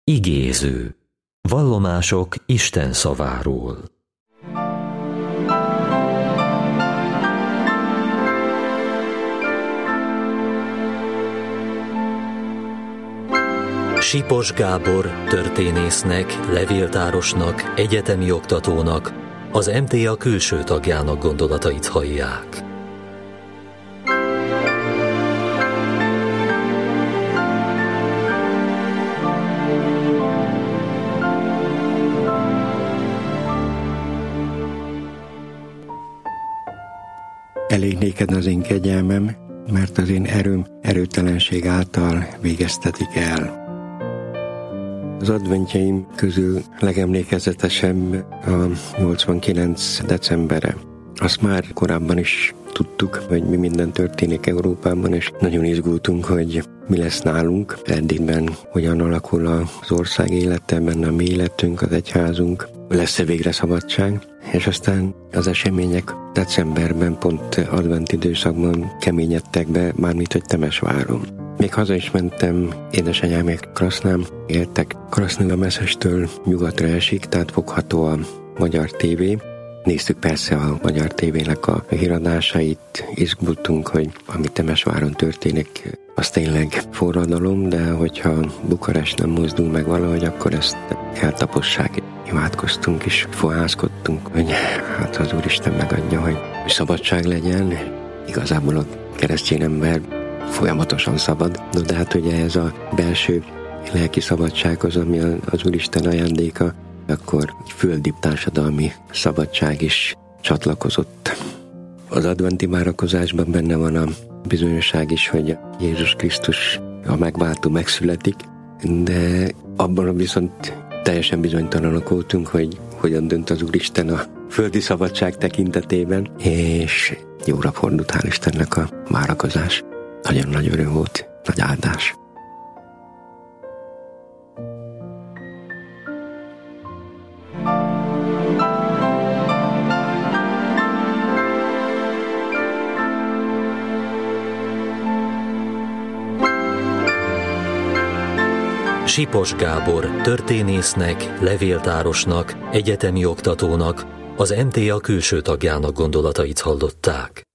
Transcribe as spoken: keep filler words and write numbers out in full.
Igéző. Vallomások Isten szaváról. Sipos Gábor történésznek, levéltárosnak, egyetemi oktatónak, az em té á külső tagjának gondolatait hallják. Elég néked az én kegyelmem, mert az én erőm erőtelenség által végeztetik el. Az adventjeim közül legemlékezetesebb a nyolcvankilenc decembere. Azt már korábban is tudtuk, hogy mi minden történik Európában, és nagyon izgultunk, hogy mi lesz nálunk. Erdélyben hogyan alakul az ország élete, benne a mi életünk, az egyházunk, lesz-e végre szabadság. És aztán az események decemberben, pont advent időszakban keményedtek be, mármint hogy Temesváron. Még haza is mentem, édesanyámék Krasznán éltek. Krasznán a Messzestől nyugatra esik, tehát fogható a magyar tévé. Néztük persze a magyar tévének a híradásait, izgultunk, hogy ami Temesváron történik, az tényleg forradalom, de hogyha Bukarest nem mozdul meg valahogy, akkor ezt eltapossák. Imádkoztunk és fohászkodtunk, hogy hát az Úristen megadja, hogy szabadság legyen. Igazából a keresztény ember folyamatosan szabad, de hát ugye ez a belső lelki szabadság az, ami az Úristen ajándéka, akkor egy földi társadalmi szabadság is csatlakozott. Az adventi várakozásban benne van a bizonyosság is, hogy Jézus Krisztus a megváltó megszületik, de abban viszont teljesen bizonytalanok voltunk, hogy hogyan dönt az Úristen a földi szabadság tekintetében, és jóra fordult, hál' Istennek a várakozás. Nagyon nagy öröm volt, nagy áldás. Sipos Gábor történésznek, levéltárosnak, egyetemi oktatónak, az em té á külső tagjának gondolatait hallották.